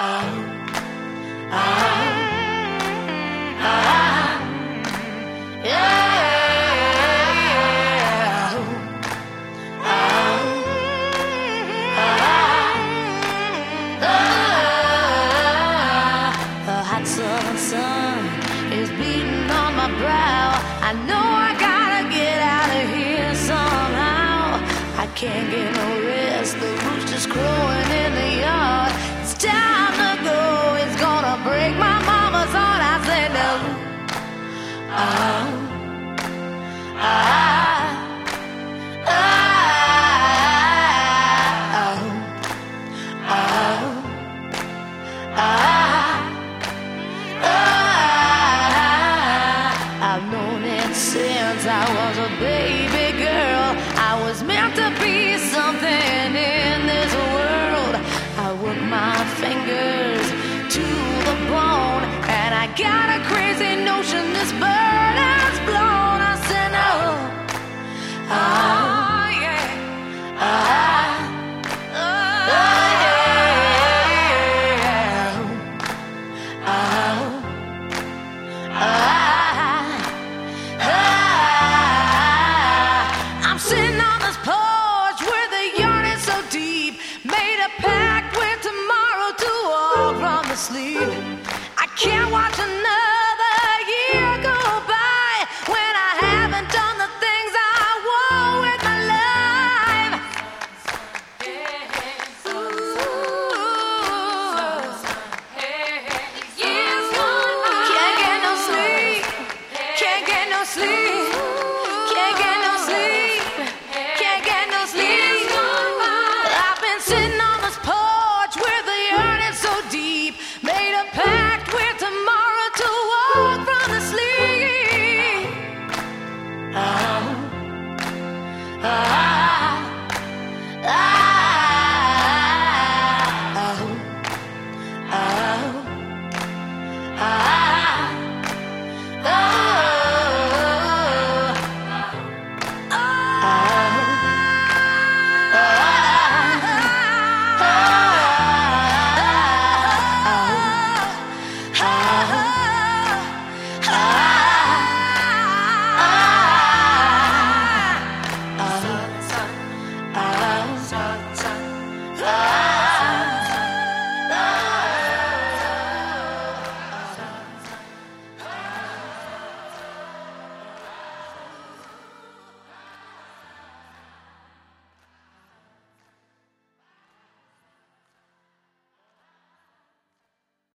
Sun is beating on my brow. I know I gotta get out of here somehow. I can't get no rest, the rooster's crowing in the yard. It's time to go, it's gonna break my mama's heart. I said no. I've known it since I was a baby girl. I was meant to be something in this world. I work my fingers to the bone, and I got a crazy notion this bird